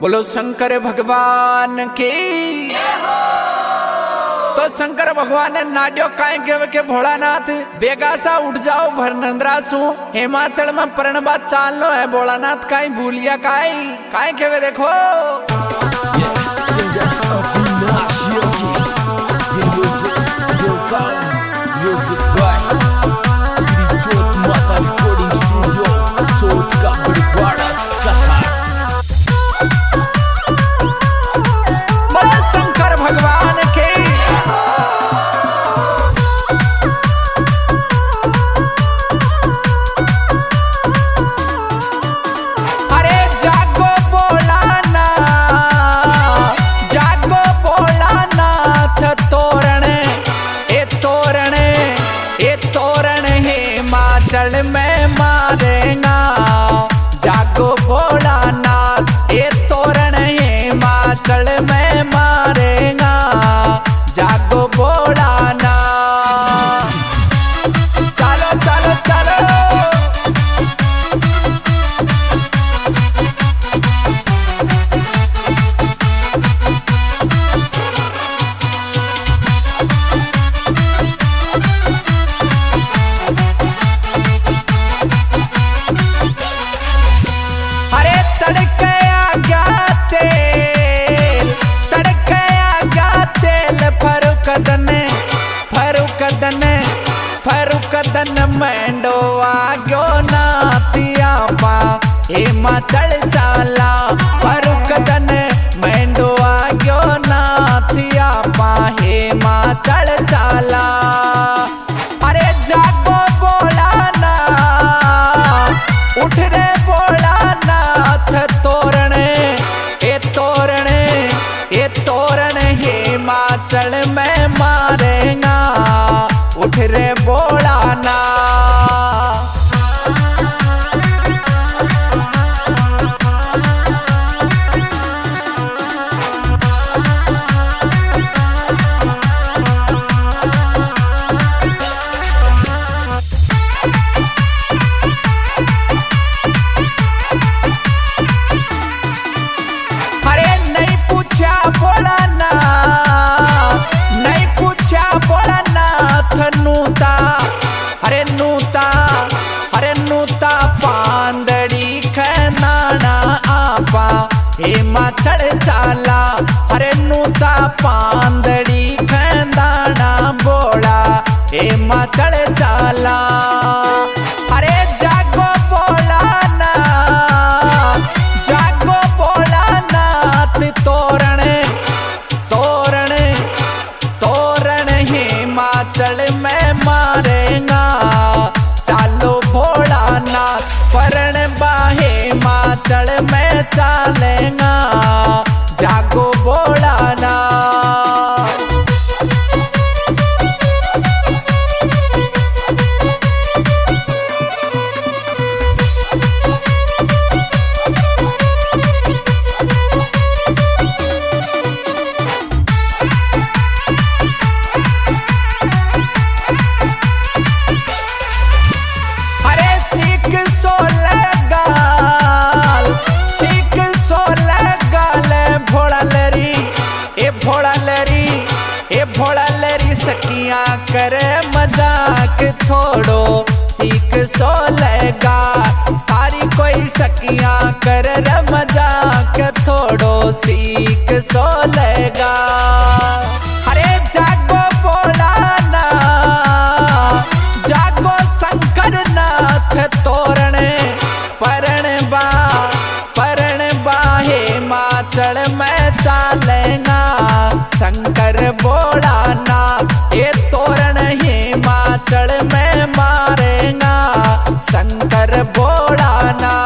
बोलो शंकर भगवान की। तो शंकर भगवान ने नाड्यो काय केवे के भोलानाथ बेगा सा उठ जाओ भरनंद्रासु हिमाचल में प्रणबा चाल लो है भोलानाथ काय भूलिया काय केवे देखो। शंकर भगवान के अरे जागो भोलानाथ तोरण हिमाचल में मारेगा। जागो भोलानाथ ये तोरण हिमाचल में मारेगा। जागो भोलानाथ चलो चलो चलो। फरुकदन मेंडो आग्यो नातिया पा हिमाचल चाला। फरुकदन मेंडो आग्यो नातिया पा हिमाचल चाला। अरे जागो भोलानाथ उठ रे भोलानाथ तोरण हिमाचल में मारेगा। उठ रे भोलानाथ। अरे नहीं पूछा भोलानाथ नूता। अरे नूता पांदड़ी खनाना आपा हिमाचल चाला। अरे नूता पांदड़ी खनाना बोला हिमाचल चाला। अरे जागो भोलानाथ तोरण हिमाचल में मारेगा। चालो भोलानाथ परण बाहे हिमाचल में चालेगा। जागो भोलानाथ। भोला लरी सकिया करे मजाक थोड़ो सीख सो लेगा। तारी कोई सकिया करे मजाक थोड़ो सीख सो लेगा। अरे जागो भोलानाथ जागो शंकर नाथ तोरण हिमाचल में चालेगा। शंकर भोलानाथ ये तोरण हिमाचल में मारेगा। शंकर भोलानाथ।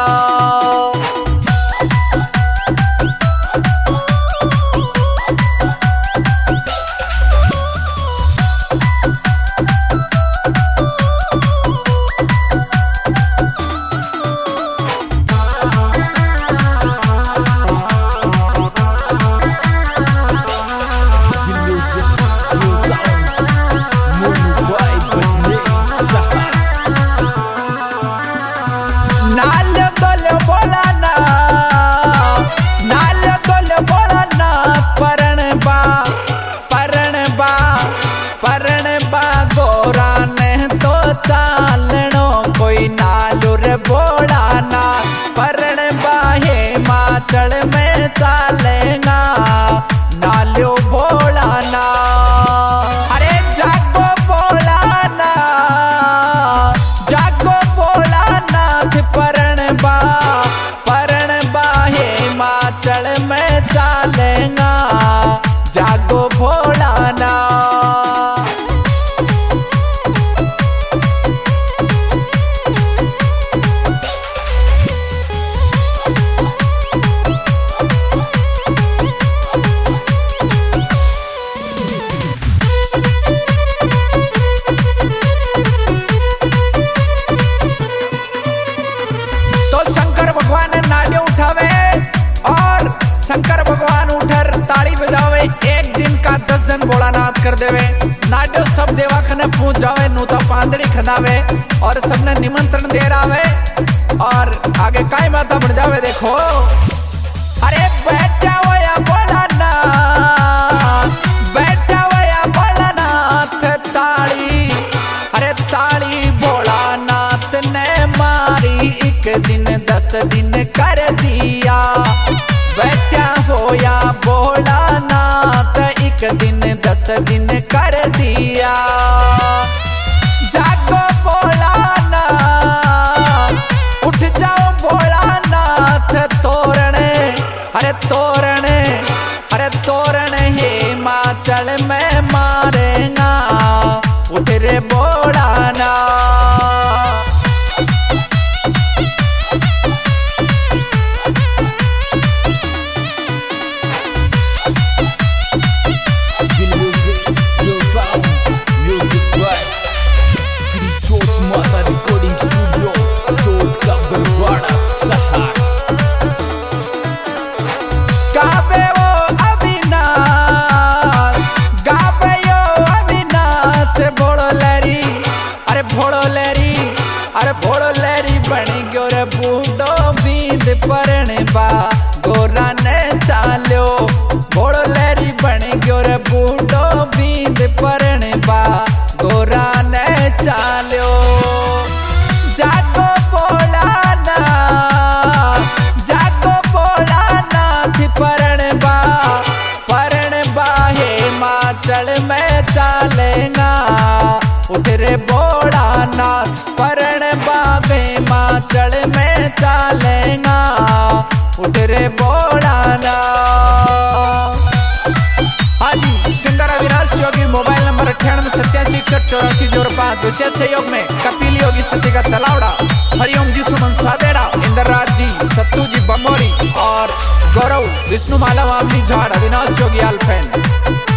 Music हिमाचल में चालेगा नालियो भोलाना। अरे जागो भोलाना, जागो भोलानाथ परणबा हिमाचल में चालेगा जागो भोलाना। शंकर भगवान उठर ताली बजावे, एक दिन का 10 दिन भोलानाथ कर देवे। नाड्यो सब देवा खने पूछ जावे, नूता पांदड़ी खनावे और सबने निमंत्रण दे रावे। और आगे काई माता बढ़ जावे देखो। अरे बैठा हुआ भोलानाथ, बैठा हुआ भोलानाथ ताली, अरे ताली भोलानाथ ने मारी, एक दिन 10 दिन कर दिया। बैठा होया भोलानाथ एक दिन 10 दिन कर दिया। जागो भोलानाथ, उठ जाओ भोलानाथ तोरणे, अरे तोरणे, अरे तोरण हिमाचल में मारेगा, उठ रे भोलानाथ। अरे भोड़ो लहरी बनी गयो रे बूढ़ो बींद परणबा गोरा ने चाल्यो। भोड़ो लहरी बनी गयो रे बूढ़ो बींद परणबा गोरा ने चाल्यो। जागो भोलानाथ, जागो भोलानाथ परणबा हिमाचल में चालेगा, उठ रे भोलानाथ परणबा हिमाचल में चालेगा, उठ रे भोलानाथ। हाँ जी, singer Avinash Yogi, mobile number 9887618405। विशेष सहयोग में कपिल योगी सतिका तलावड़ा, हरिओम जी सुमन सादेड़ा, इंद्रराज जी, सत्तू जी बमोरी और गौरव विष्णुमाला वामनी झाड़, अविनाश योगी आलफेन।